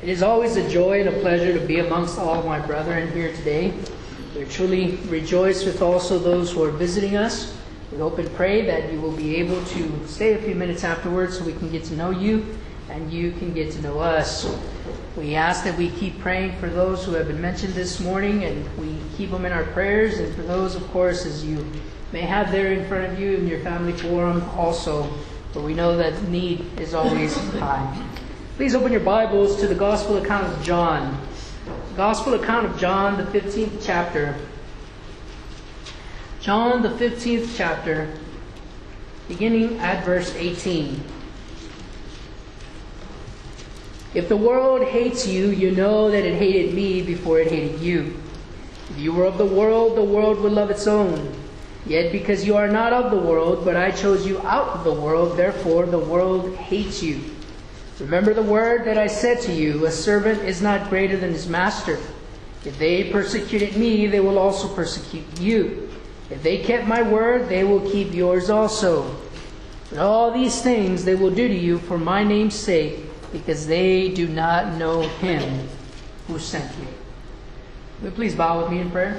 It is always a joy and a pleasure to be amongst all of my brethren here today. We truly rejoice with also those who are visiting us. We hope and pray that you will be able to stay a few minutes afterwards so we can get to know you and you can get to know us. We ask that we keep praying for those who have been mentioned this morning, and we keep them in our prayers. And for those, of course, as you may have there in front of you in your family forum also, for we know that need is always high. Please open your Bibles to the Gospel account of John. Gospel account of John, the 15th chapter. John, the 15th chapter, beginning at verse 18. If the world hates you, you know that it hated me before it hated you. If you were of the world would love its own. Yet because you are not of the world, but I chose you out of the world, therefore the world hates you. Remember the word that I said to you, a servant is not greater than his master. If they persecuted me, they will also persecute you. If they kept my word, they will keep yours also. But all these things they will do to you for my name's sake, because they do not know him who sent me. Will you please bow with me in prayer?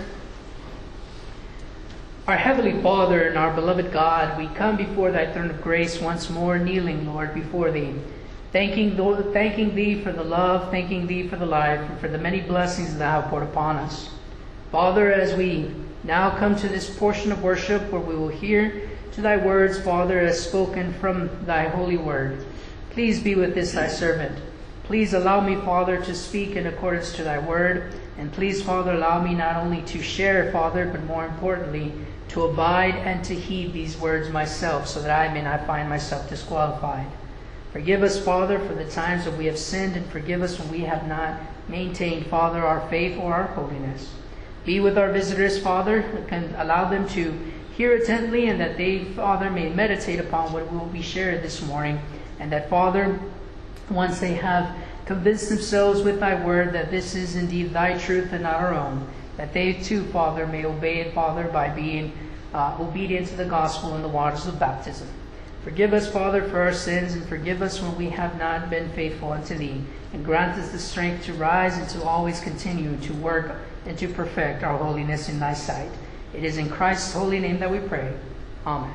Our Heavenly Father and our beloved God, we come before Thy throne of grace once more, kneeling, Lord, before Thee. Thanking Thee for the love, thanking Thee for the life, and for the many blessings Thou poured upon us. Father, as we now come to this portion of worship where we will hear to Thy words, Father, as spoken from Thy holy word, please be with this Thy servant. Please allow me, Father, to speak in accordance to Thy word. And please, Father, allow me not only to share, Father, but more importantly, to abide and to heed these words myself, so that I may not find myself disqualified. Forgive us, Father, for the times that we have sinned, and forgive us when we have not maintained, Father, our faith or our holiness. Be with our visitors, Father, and allow them to hear attentively, and that they, Father, may meditate upon what will be shared this morning. And that, Father, once they have convinced themselves with Thy word that this is indeed Thy truth and not our own, that they too, Father, may obey it, Father, by being obedient to the gospel in the waters of baptism. Forgive us, Father, for our sins, and forgive us when we have not been faithful unto Thee, and grant us the strength to rise and to always continue to work and to perfect our holiness in Thy sight. It is in Christ's holy name that we pray. Amen.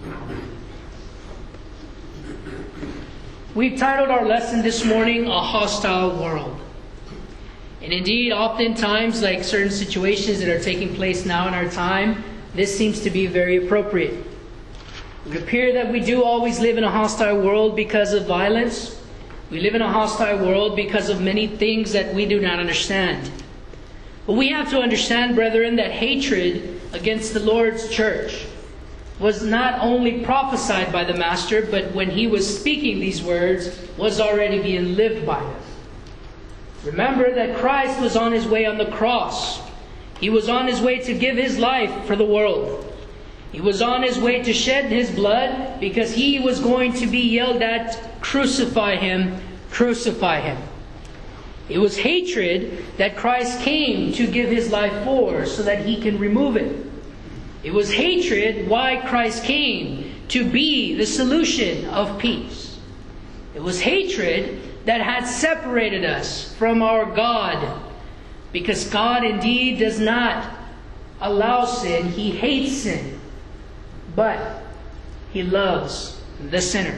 We've titled our lesson this morning, A Hostile World. And indeed, oftentimes, like certain situations that are taking place now in our time, this seems to be very appropriate. It would appear that we do always live in a hostile world because of violence. We live in a hostile world because of many things that we do not understand. But we have to understand, brethren, that hatred against the Lord's church was not only prophesied by the Master, but when He was speaking these words, was already being lived by them. Remember that Christ was on His way on the cross. He was on His way to give His life for the world. He was on His way to shed His blood because He was going to be yelled at, "Crucify Him, crucify Him." It was hatred that Christ came to give His life for, so that He can remove it. It was hatred why Christ came, to be the solution of peace. It was hatred that had separated us from our God, because God indeed does not allow sin. He hates sin, but He loves the sinner.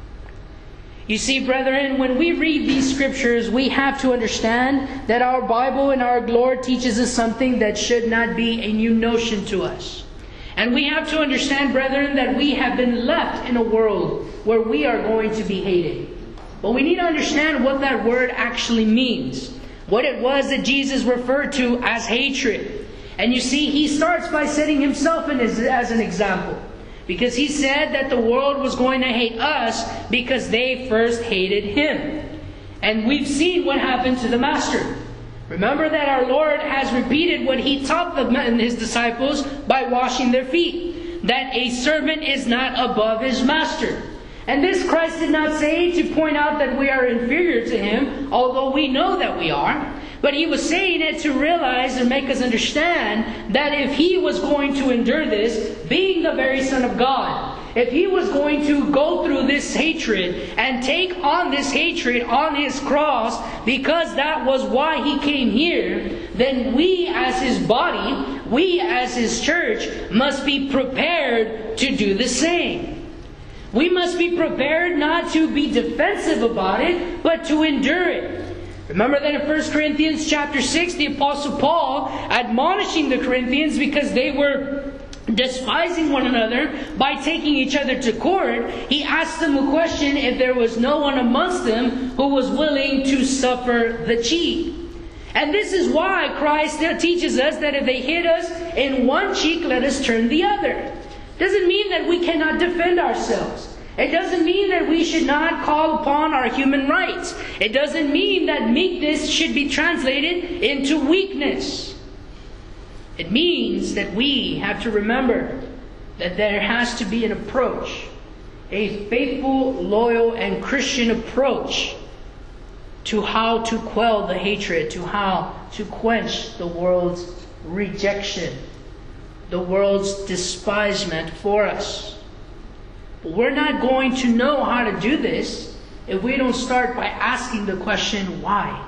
You see, brethren, when we read these scriptures, we have to understand that our Bible and our Lord teaches us something that should not be a new notion to us. And we have to understand, brethren, that we have been left in a world where we are going to be hated. But we need to understand what that word actually means. What it was that Jesus referred to as hatred. And you see, He starts by setting Himself as an example. Because He said that the world was going to hate us because they first hated Him. And we've seen what happened to the Master. Remember that our Lord has repeated what He taught His disciples by washing their feet. That a servant is not above his master. And this Christ did not say to point out that we are inferior to Him, although we know that we are. But He was saying it to realize and make us understand that if He was going to endure this, being the very Son of God, if He was going to go through this hatred and take on this hatred on His cross, because that was why He came here, then we as His body, we as His church, must be prepared to do the same. We must be prepared not to be defensive about it, but to endure it. Remember that in 1 Corinthians chapter 6, the Apostle Paul, admonishing the Corinthians because they were despising one another by taking each other to court, he asked them a question if there was no one amongst them who was willing to suffer the cheat. And this is why Christ teaches us that if they hit us in one cheek, let us turn the other. Doesn't mean that we cannot defend ourselves. It doesn't mean that we should not call upon our human rights. It doesn't mean that meekness should be translated into weakness. It means that we have to remember that there has to be an approach, a faithful, loyal, and Christian approach to how to quell the hatred, to how to quench the world's rejection, the world's despisement for us. But we're not going to know how to do this if we don't start by asking the question, why?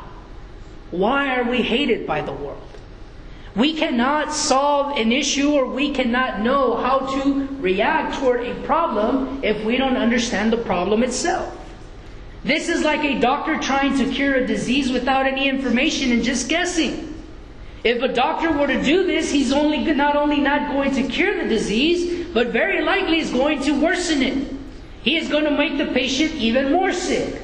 Why are we hated by the world? We cannot solve an issue, or we cannot know how to react toward a problem if we don't understand the problem itself. This is like a doctor trying to cure a disease without any information and just guessing. If a doctor were to do this, he's not only not going to cure the disease, but very likely is going to worsen it. He is going to make the patient even more sick.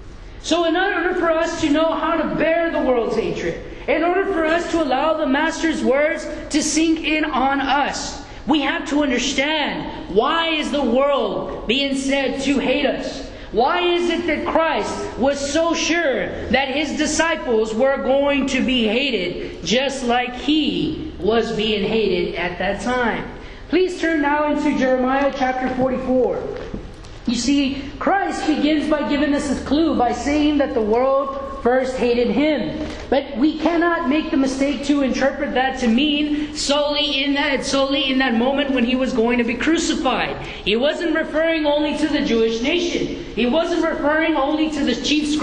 So in order for us to know how to bear the world's hatred, in order for us to allow the Master's words to sink in on us, we have to understand, why is the world being said to hate us? Why is it that Christ was so sure that His disciples were going to be hated just like He was being hated at that time? Please turn now into Jeremiah chapter 44. You see, Christ begins by giving us a clue by saying that the world first hated Him. But we cannot make the mistake to interpret that to mean solely in that moment when He was going to be crucified. He wasn't referring only to the Jewish nation. He wasn't referring only to the chief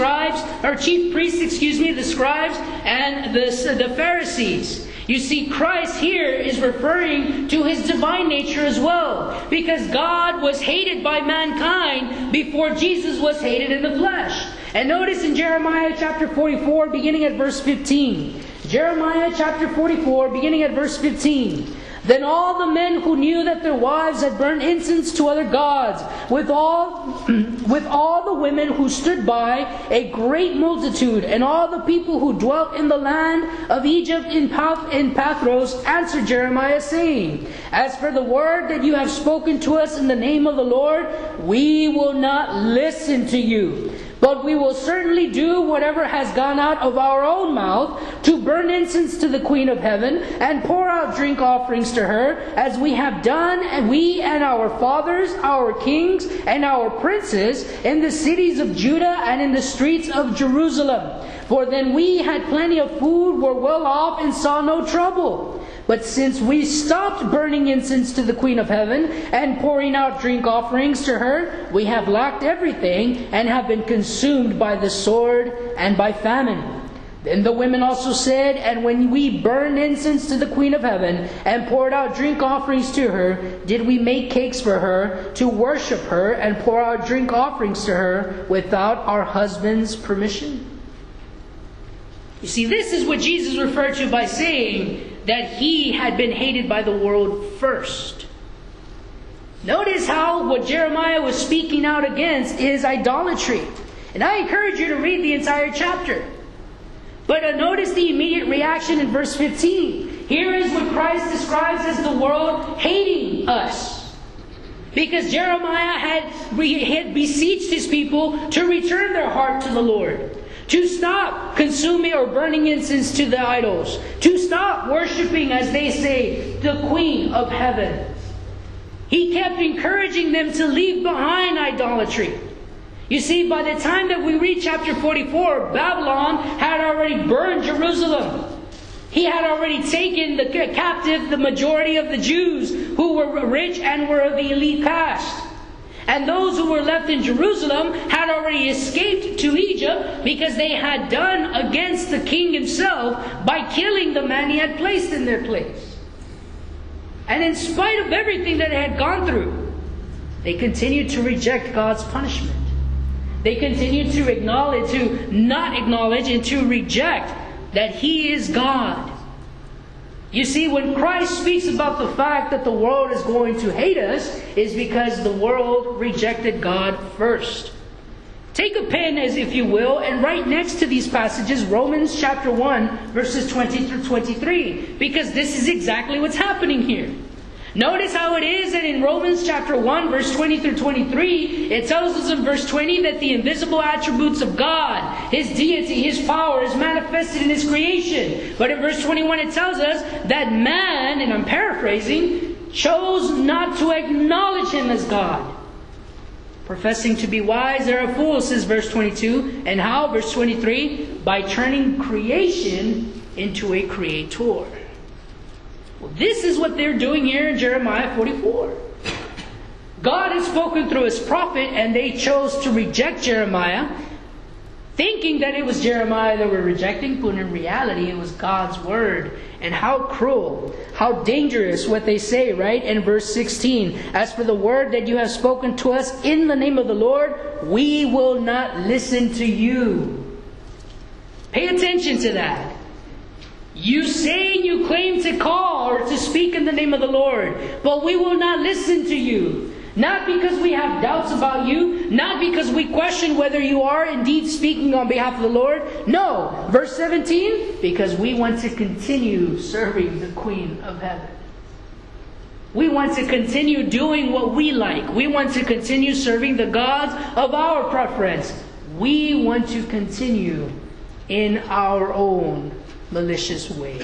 priests, the scribes and the Pharisees. You see, Christ here is referring to His divine nature as well, because God was hated by mankind before Jesus was hated in the flesh. And notice in Jeremiah chapter 44, beginning at verse 15. Jeremiah chapter 44, beginning at verse 15. Then all the men who knew that their wives had burned incense to other gods, with all the women who stood by, a great multitude, and all the people who dwelt in the land of Egypt in Pathros, answered Jeremiah, saying, As for the word that you have spoken to us in the name of the Lord, we will not listen to you. But we will certainly do whatever has gone out of our own mouth, to burn incense to the Queen of Heaven, and pour out drink offerings to her, as we have done, and we and our fathers, our kings, and our princes, in the cities of Judah and in the streets of Jerusalem. For then we had plenty of food, were well off, and saw no trouble. But since we stopped burning incense to the Queen of Heaven and pouring out drink offerings to her, we have lacked everything and have been consumed by the sword and by famine. Then the women also said, And when we burned incense to the Queen of Heaven and poured out drink offerings to her, did we make cakes for her to worship her and pour out drink offerings to her without our husband's permission? You see, this is what Jesus referred to by saying that He had been hated by the world first. Notice how what Jeremiah was speaking out against is idolatry. And I encourage you to read the entire chapter. But notice the immediate reaction in verse 15. Here is what Christ describes as the world hating us. Because Jeremiah had beseeched his people to return their heart to the Lord, to stop consuming or burning incense to the idols, to stop worshiping, as they say, the Queen of Heaven. He kept encouraging them to leave behind idolatry. You see, by the time that we read chapter 44, Babylon had already burned Jerusalem. He had already taken captive the majority of the Jews who were rich and were of the elite caste. And those who were left in Jerusalem had already escaped to Egypt because they had done against the king himself by killing the man he had placed in their place. And in spite of everything that they had gone through, they continued to reject God's punishment. They continued to not acknowledge and to reject that He is God. You see, when Christ speaks about the fact that the world is going to hate us, is because the world rejected God first. Take a pen, as if you will, and write next to these passages Romans chapter 1, verses 20 through 23, because this is exactly what's happening here. Notice how it is that in Romans chapter 1, verse 20 through 23, it tells us in verse 20 that the invisible attributes of God, His deity, His power, is manifested in His creation. But in verse 21 it tells us that man, and I'm paraphrasing, chose not to acknowledge Him as God. Professing to be wise, they are fools, says verse 22. And how? Verse 23, by turning creation into a creator. Well, this is what they're doing here in Jeremiah 44. God has spoken through His prophet, and they chose to reject Jeremiah, thinking that it was Jeremiah they were rejecting, but in reality it was God's word. And how cruel, how dangerous what they say, right? In verse 16, as for the word that you have spoken to us in the name of the Lord, we will not listen to you. Pay attention to that. You say you claim to call or to speak in the name of the Lord, but we will not listen to you. Not because we have doubts about you, not because we question whether you are indeed speaking on behalf of the Lord. No, verse 17, because we want to continue serving the Queen of Heaven. We want to continue doing what we like. We want to continue serving the gods of our preference. We want to continue in our own malicious ways.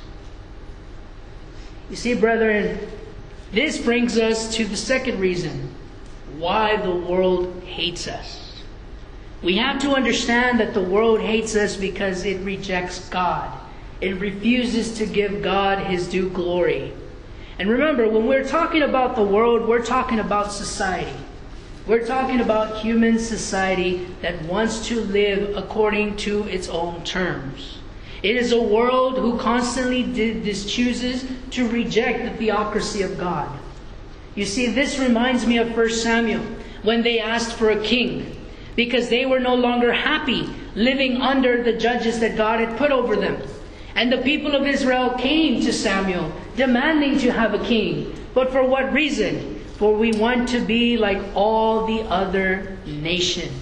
You see, brethren, this brings us to the second reason why the world hates us. We have to understand that the world hates us because it rejects God. It refuses to give God His due glory. And remember, when we're talking about the world, we're talking about society. We're talking about human society that wants to live according to its own terms. It is a world who constantly chooses to reject the theocracy of God. You see, this reminds me of 1 Samuel, when they asked for a king, because they were no longer happy living under the judges that God had put over them. And the people of Israel came to Samuel, demanding to have a king. But for what reason? For we want to be like all the other nations.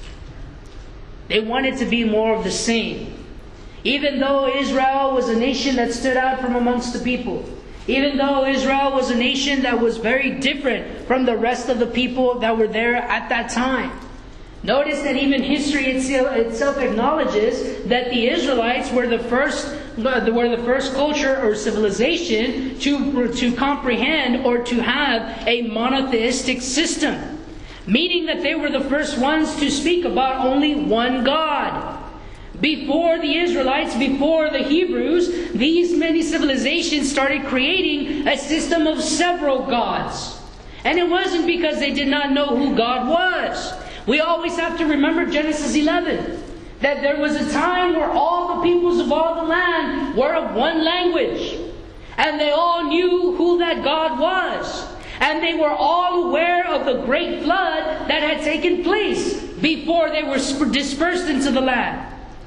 They wanted to be more of the same. Even though Israel was a nation that stood out from amongst the people, even though Israel was a nation that was very different from the rest of the people that were there at that time. Notice that even history itself acknowledges that the Israelites were the first culture or civilization to comprehend or to have a monotheistic system, meaning that they were the first ones to speak about only one God. Before the Israelites, before the Hebrews, these many civilizations started creating a system of several gods. And it wasn't because they did not know who God was. We always have to remember Genesis 11, that there was a time where all the peoples of all the land were of one language. And they all knew who that God was. And they were all aware of the great flood that had taken place before they were dispersed into the land.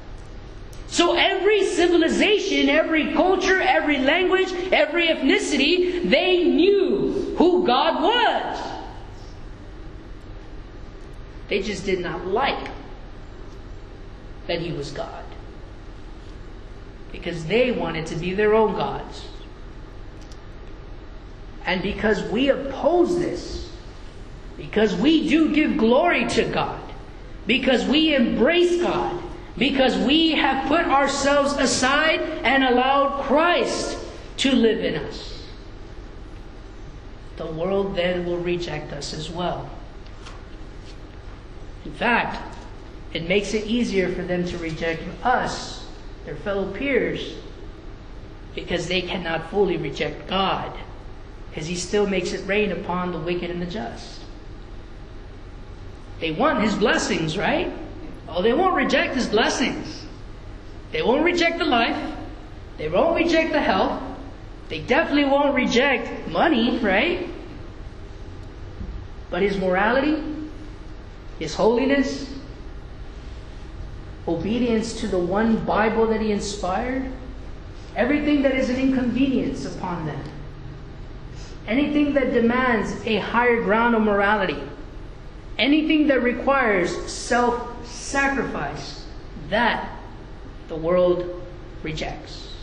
So every civilization, every culture, every language, every ethnicity, they knew who God was. They just did not like that He was God, because they wanted to be their own gods. And because we oppose this, because we do give glory to God, because we embrace God, because we have put ourselves aside and allowed Christ to live in us, the world then will reject us as well. In fact, it makes it easier for them to reject us, their fellow peers, because they cannot fully reject God, because He still makes it rain upon the wicked and the just. They want His blessings, right? Oh, they won't reject His blessings. They won't reject the life. They won't reject the health. They definitely won't reject money, right? But His morality, His holiness, obedience to the one Bible that He inspired, everything that is an inconvenience upon them, anything that demands a higher ground of morality, anything that requires self-sacrifice, that the world rejects.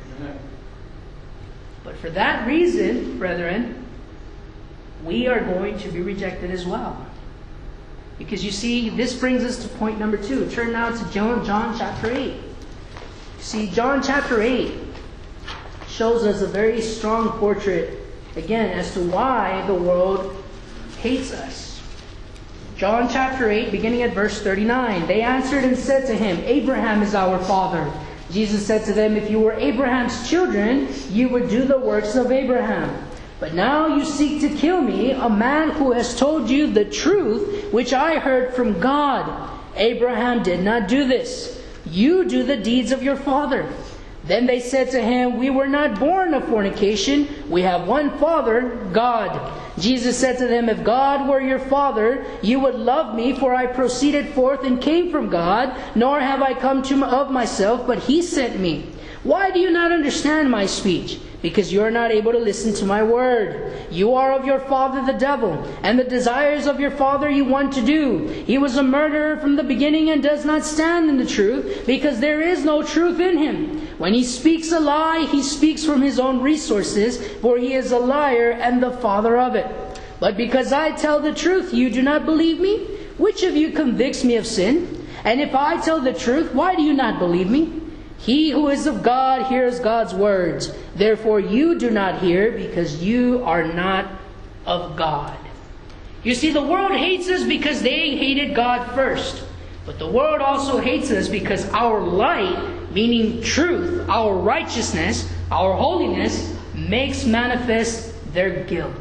But for that reason, brethren, we are going to be rejected as well. Because you see, this brings us to point number 2. Turn now to John chapter 8. See, John chapter 8 shows us a very strong portrait, again, as to why the world hates us. John chapter 8, beginning at verse 39. They answered and said to Him, Abraham is our father. Jesus said to them, if you were Abraham's children, you would do the works of Abraham. But now you seek to kill me, a man who has told you the truth, which I heard from God. Abraham did not do this. You do the deeds of your father. Then they said to Him, we were not born of fornication. We have one Father, God. Jesus said to them, if God were your Father, you would love me, for I proceeded forth and came from God, nor have I come of myself, but He sent me. Why do you not understand my speech? Because you are not able to listen to my word. You are of your father the devil, and the desires of your father you want to do. He was a murderer from the beginning and does not stand in the truth, because there is no truth in him. When he speaks a lie, he speaks from his own resources, for he is a liar and the father of it. But because I tell the truth, you do not believe me? Which of you convicts me of sin? And if I tell the truth, why do you not believe me? He who is of God hears God's words. Therefore you do not hear, because you are not of God. You see, the world hates us because they hated God first. But the world also hates us because our light, meaning truth, our righteousness, our holiness, makes manifest their guilt.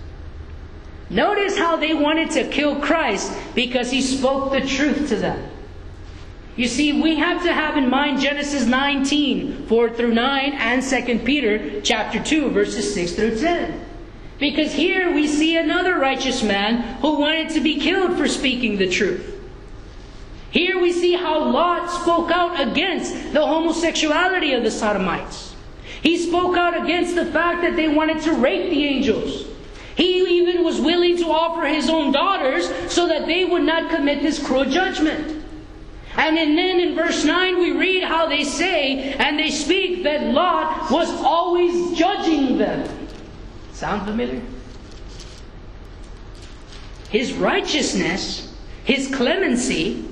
Notice how they wanted to kill Christ because He spoke the truth to them. You see, we have to have in mind Genesis 19, 4 through 9, and 2 Peter chapter 2, verses 6 through 10. Because here we see another righteous man who wanted to be killed for speaking the truth. Here we see how Lot spoke out against the homosexuality of the Sodomites. He spoke out against the fact that they wanted to rape the angels. He even was willing to offer his own daughters so that they would not commit this cruel judgment. And then in verse 9 we read how they say and they speak that Lot was always judging them. Sound familiar? His righteousness, his clemency,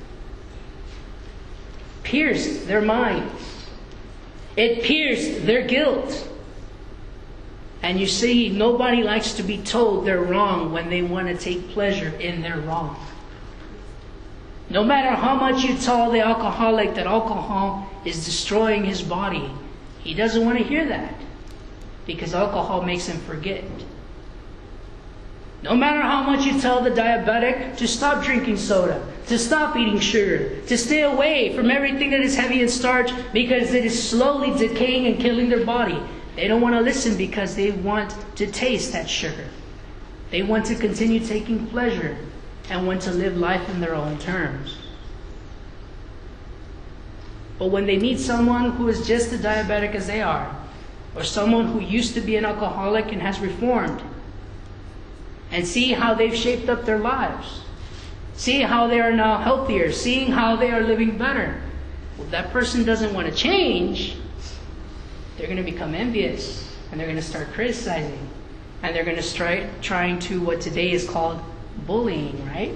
pierced their minds. It pierced their guilt. And you see, nobody likes to be told they're wrong when they want to take pleasure in their wrong. No matter how much you tell the alcoholic that alcohol is destroying his body, he doesn't want to hear that, because alcohol makes him forget. No matter how much you tell the diabetic to stop drinking soda, to stop eating sugar, to stay away from everything that is heavy in starch because it is slowly decaying and killing their body, they don't want to listen because they want to taste that sugar. They want to continue taking pleasure and want to live life in their own terms. But when they meet someone who is just as diabetic as they are, or someone who used to be an alcoholic and has reformed, and see how they've shaped up their lives, see how they are now healthier, seeing how they are living better, well, that person doesn't want to change, they're going to become envious, and they're going to start criticizing, and they're going to start trying to what today is called bullying, right?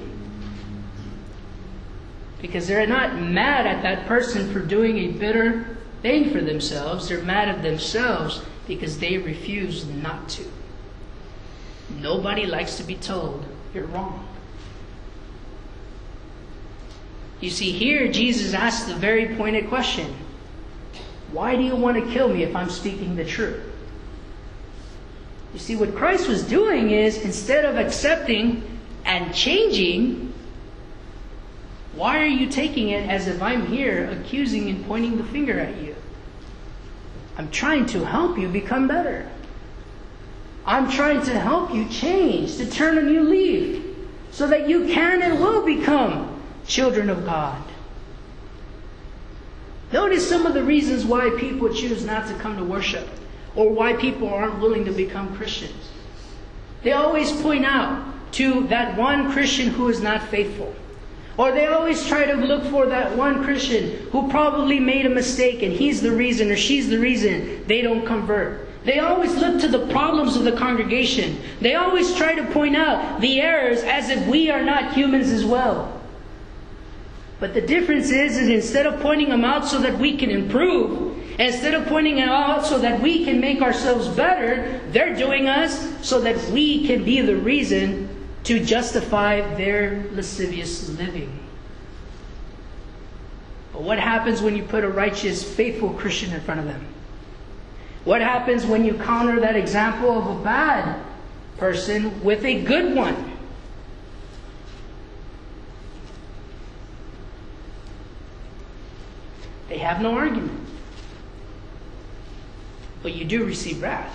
Because they're not mad at that person for doing a bitter thing for themselves. They're mad at themselves because they refuse not to. Nobody likes to be told you're wrong. You see, here Jesus asks the very pointed question. Why do you want to kill me if I'm speaking the truth? You see, what Christ was doing is, instead of accepting and changing, Why are you taking it as if I'm here accusing and pointing the finger at you? I'm trying to help you become better. I'm trying to help you change, to turn a new leaf, so that you can and will become children of God. Notice some of the reasons why people choose not to come to worship, or why people aren't willing to become Christians. They always point out to that one Christian who is not faithful. Or they always try to look for that one Christian who probably made a mistake and he's the reason or she's the reason they don't convert. They always look to the problems of the congregation. They always try to point out the errors as if we are not humans as well. But the difference is instead of pointing them out so that we can improve, instead of pointing them out so that we can make ourselves better, they're doing us so that we can be the reason to justify their lascivious living. But what happens when you put a righteous, faithful Christian in front of them? What happens when you counter that example of a bad person with a good one? They have no argument. But you do receive wrath.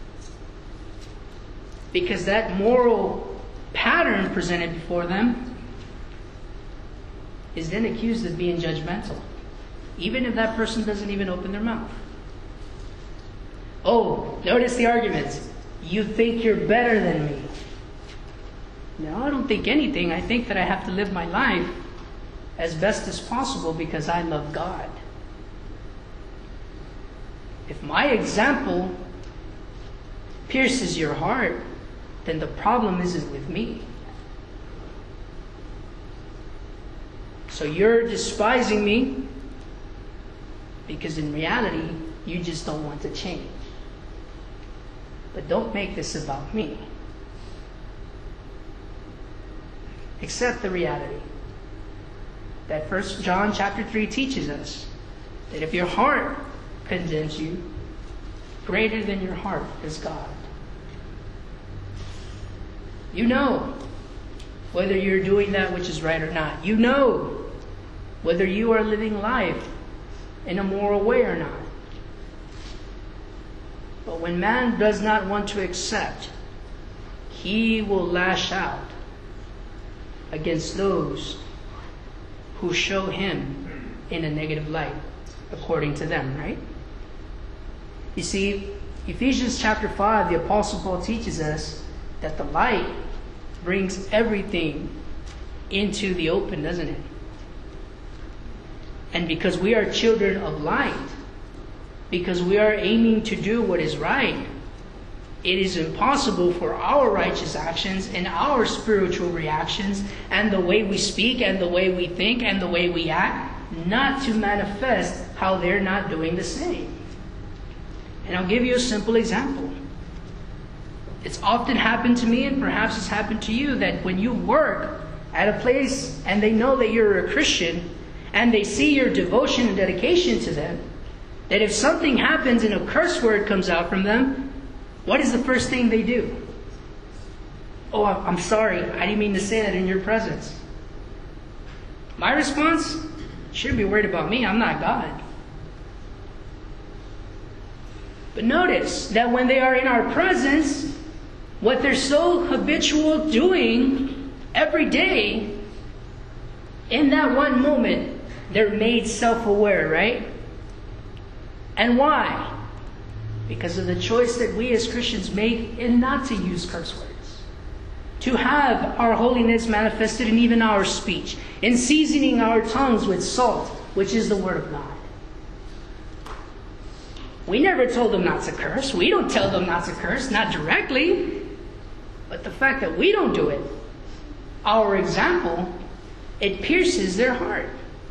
Because that moral pattern presented before them is then accused of being judgmental, even if that person doesn't even open their mouth. Oh, notice the arguments. You think you're better than me. No, I don't think anything. I think that I have to live my life as best as possible because I love God. If my example pierces your heart, then the problem isn't with me. So you're despising me because in reality, you just don't want to change. But don't make this about me. Accept the reality that 1 John chapter 3 teaches us that if your heart condemns you, greater than your heart is God. You know whether you're doing that which is right or not. You know whether you are living life in a moral way or not. But when man does not want to accept, he will lash out against those who show him in a negative light, according to them, right? You see, Ephesians chapter 5, the Apostle Paul teaches us that the light brings everything into the open, doesn't it? And because we are children of light, because we are aiming to do what is right, it is impossible for our righteous actions and our spiritual reactions and the way we speak and the way we think and the way we act not to manifest how they're not doing the same. And I'll give you a simple example. It's often happened to me, and perhaps it's happened to you, that when you work at a place and they know that you're a Christian and they see your devotion and dedication to them, that if something happens and a curse word comes out from them, what is the first thing they do? Oh, I'm sorry. I didn't mean to say that in your presence. My response? You shouldn't be worried about me. I'm not God. But notice that when they are in our presence, what they're so habitual doing every day, in that one moment, they're made self-aware, right? And why? Because of the choice that we as Christians make in not to use curse words. To have our holiness manifested in even our speech. In seasoning our tongues with salt, which is the Word of God. We never told them not to curse. We don't tell them not to curse, not directly. But the fact that we don't do it, our example, it pierces their heart.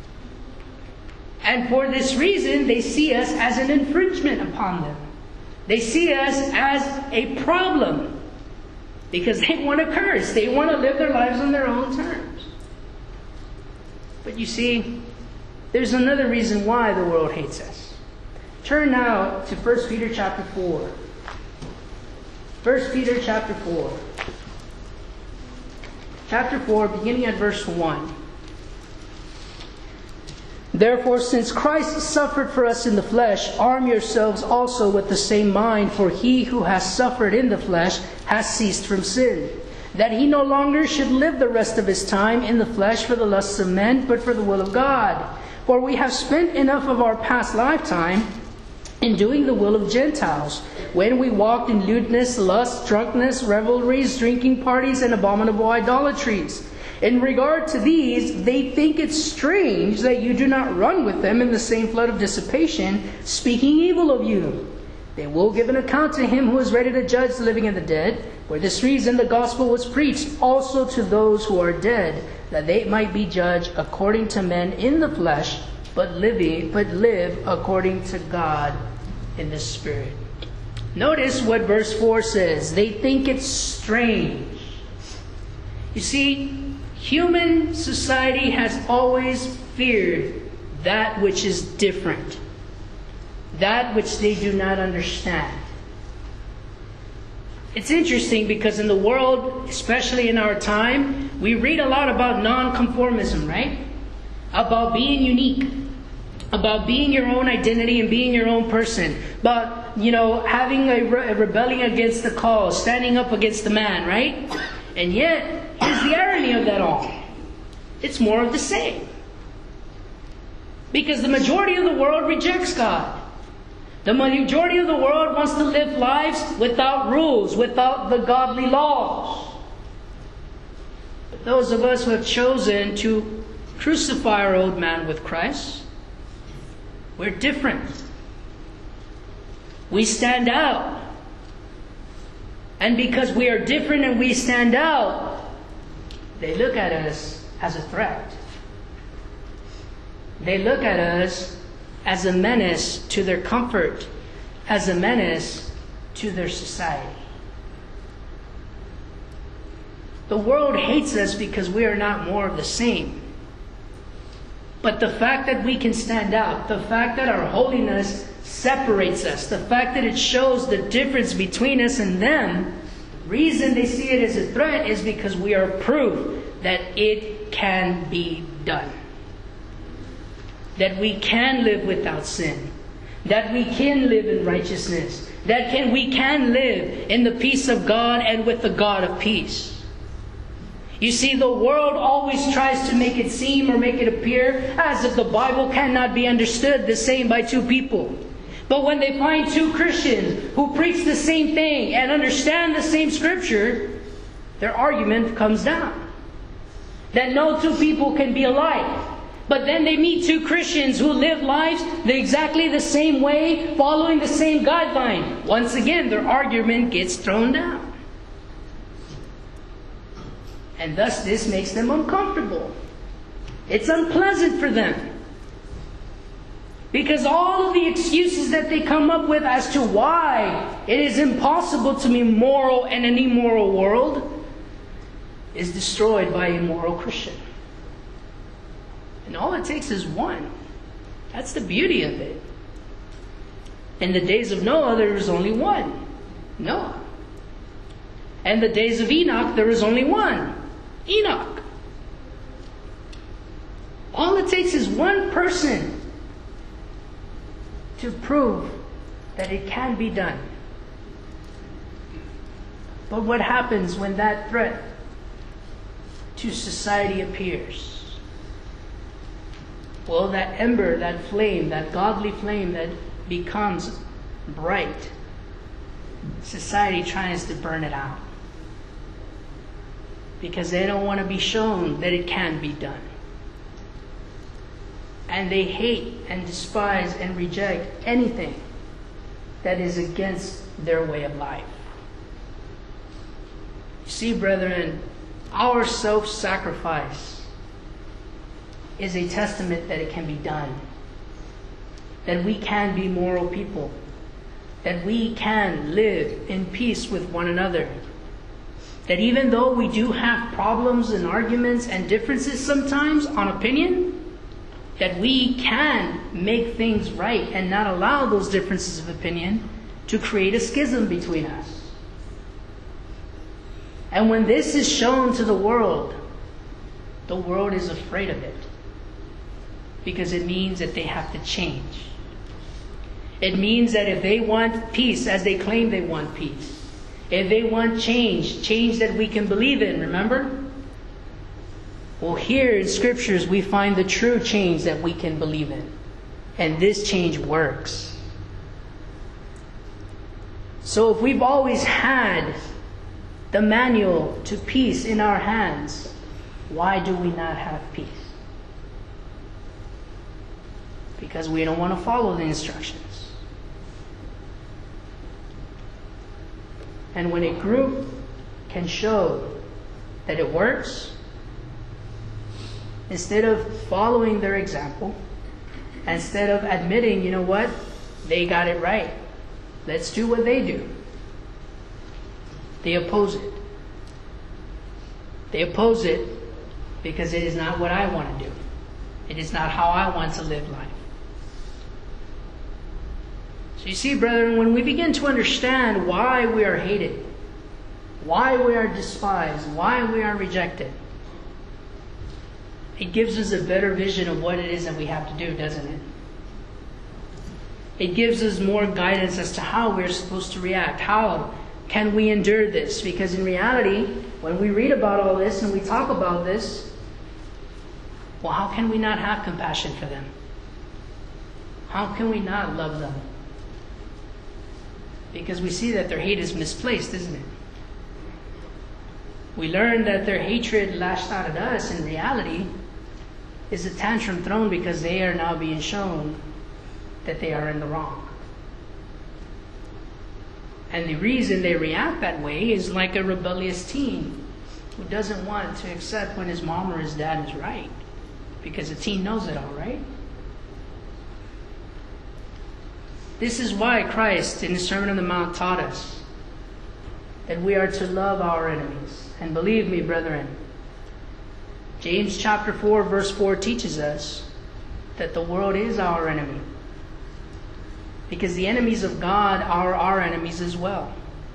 And for this reason, they see us as an infringement upon them. They see us as a problem. Because they want to curse. They want to live their lives on their own terms. But you see, there's another reason why the world hates us. Turn now to 1 Peter chapter 4. 1 Peter chapter 4. Chapter 4, beginning at verse 1. Therefore, since Christ suffered for us in the flesh, arm yourselves also with the same mind, for he who has suffered in the flesh has ceased from sin, that he no longer should live the rest of his time in the flesh for the lusts of men, but for the will of God. For we have spent enough of our past lifetime in doing the will of Gentiles, when we walked in lewdness, lust, drunkenness, revelries, drinking parties, and abominable idolatries. In regard to these, they think it strange that you do not run with them in the same flood of dissipation, speaking evil of you. They will give an account to him who is ready to judge the living and the dead. For this reason the gospel was preached also to those who are dead, that they might be judged according to men in the flesh, but live according to God in the Spirit. Notice what verse 4 says. They think it's strange. You see, human society has always feared that which is different, that which they do not understand. It's interesting because in the world, especially in our time, we read a lot about nonconformism, right? About being unique, about being your own identity and being your own person, about, having a rebelling against the cause, standing up against the man, right? And yet, here's the irony of that all. It's more of the same. Because the majority of the world rejects God. The majority of the world wants to live lives without rules, without the godly laws. But those of us who have chosen to crucify our old man with Christ, we're different. We stand out. And because we are different and we stand out, they look at us as a threat. They look at us as a menace to their comfort, as a menace to their society. The world hates us because we are not more of the same. But the fact that we can stand out, the fact that our holiness separates us, the fact that it shows the difference between us and them, the reason they see it as a threat is because we are proof that it can be done. That we can live without sin. That we can live in righteousness. That we can live in the peace of God and with the God of peace. You see, the world always tries to make it seem or make it appear as if the Bible cannot be understood the same by two people. But when they find two Christians who preach the same thing and understand the same scripture, their argument comes down. That no two people can be alike. But then they meet two Christians who live lives exactly the same way, following the same guideline. Once again, their argument gets thrown down. And thus this makes them uncomfortable. It's unpleasant for them. Because all of the excuses that they come up with as to why it is impossible to be moral in an immoral world is destroyed by a moral Christian. And all it takes is one. That's the beauty of it. In the days of Noah, there was only one. Noah. And the days of Enoch, there was only one. Enoch. All it takes is one person to prove that it can be done. But what happens when that threat to society appears? Well, that ember, that flame, that godly flame that becomes bright, society tries to burn it out. Because they don't want to be shown that it can be done. And they hate and despise and reject anything that is against their way of life. You see, brethren, our self-sacrifice is a testament that it can be done. That we can be moral people. That we can live in peace with one another. That even though we do have problems and arguments and differences sometimes on opinion, that we can make things right and not allow those differences of opinion to create a schism between us. And when this is shown to the world is afraid of it. because it means that they have to change. It means that if they want peace, as they claim they want peace, if they want change that we can believe in, remember? Well, here in Scriptures we find the true change that we can believe in. And this change works. So if we've always had the manual to peace in our hands, why do we not have peace? Because we don't want to follow the instructions. And when a group can show that it works, instead of following their example, instead of admitting, you know what, they got it right, let's do what they do, they oppose it. They oppose it because it is not what I want to do. It is not how I want to live life. So you see, brethren, when we begin to understand why we are hated, why we are despised, why we are rejected, it gives us a better vision of what it is that we have to do, doesn't it? It gives us more guidance as to how we're supposed to react. How can we endure this? Because in reality, when we read about all this and we talk about this, well, how can we not have compassion for them? How can we not love them? Because we see that their hate is misplaced, isn't it? We learn that their hatred lashed out at us, in reality, is a tantrum thrown because they are now being shown that they are in the wrong. And the reason they react that way is like a rebellious teen who doesn't want to accept when his mom or his dad is right. Because a teen knows it all, right? This is why Christ, in the Sermon on the Mount, taught us that we are to love our enemies. And believe me, brethren, James chapter 4, verse 4 teaches us that the world is our enemy. Because the enemies of God are our enemies as well.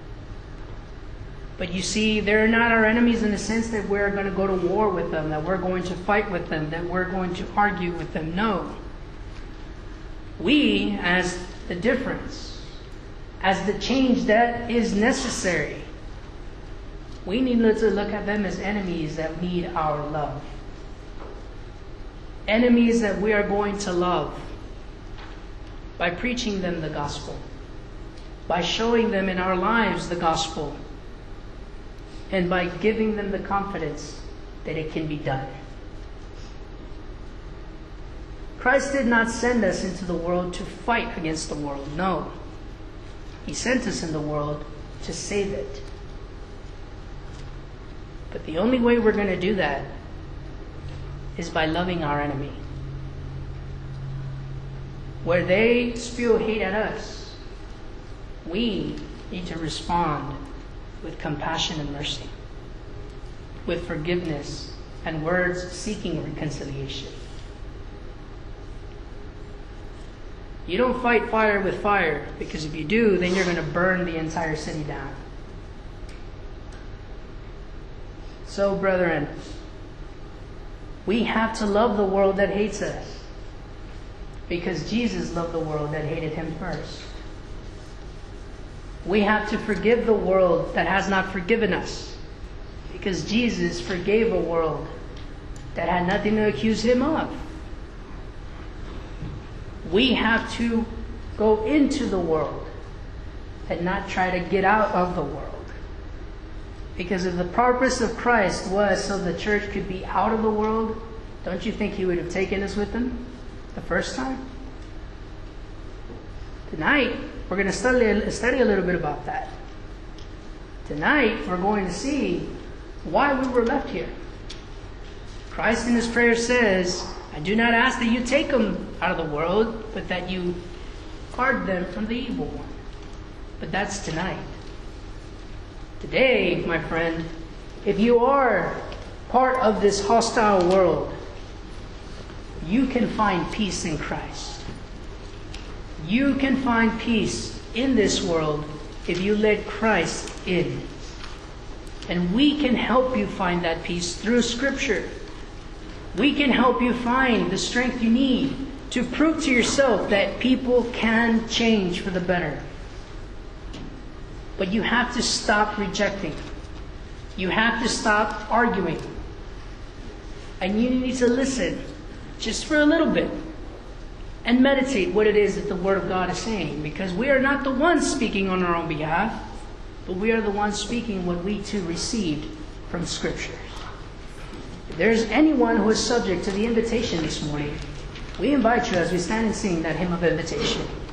But you see, they're not our enemies in the sense that we're going to go to war with them, that we're going to fight with them, that we're going to argue with them. No. We, as the difference, as the change that is necessary, we need to look at them as enemies that need our love. Enemies that we are going to love by preaching them the gospel, by showing them in our lives the gospel, and by giving them the confidence that it can be done. Christ did not send us into the world to fight against the world. No. He sent us in the world to save it. But the only way we're going to do that is by loving our enemy. Where they spew hate at us, we need to respond with compassion and mercy, with forgiveness and words seeking reconciliation. You don't fight fire with fire, because if you do, then you're going to burn the entire city down. So, brethren, we have to love the world that hates us, because Jesus loved the world that hated him first. We have to forgive the world that has not forgiven us, because Jesus forgave a world that had nothing to accuse him of. We have to go into the world and not try to get out of the world. Because if the purpose of Christ was so the church could be out of the world, don't you think he would have taken us with him the first time? Tonight, we're going to study a little bit about that. Tonight, we're going to see why we were left here. Christ in his prayer says, I do not ask that you take them out of the world, but that you guard them from the evil one. But that's tonight. Today, my friend, if you are part of this hostile world, you can find peace in Christ. You can find peace in this world if you let Christ in. And we can help you find that peace through Scripture. We can help you find the strength you need to prove to yourself that people can change for the better. But you have to stop rejecting. You have to stop arguing. And you need to listen just for a little bit and meditate what it is that the Word of God is saying. Because we are not the ones speaking on our own behalf, but we are the ones speaking what we too received from Scripture. If there's anyone who is subject to the invitation this morning, we invite you as we stand and sing that hymn of invitation.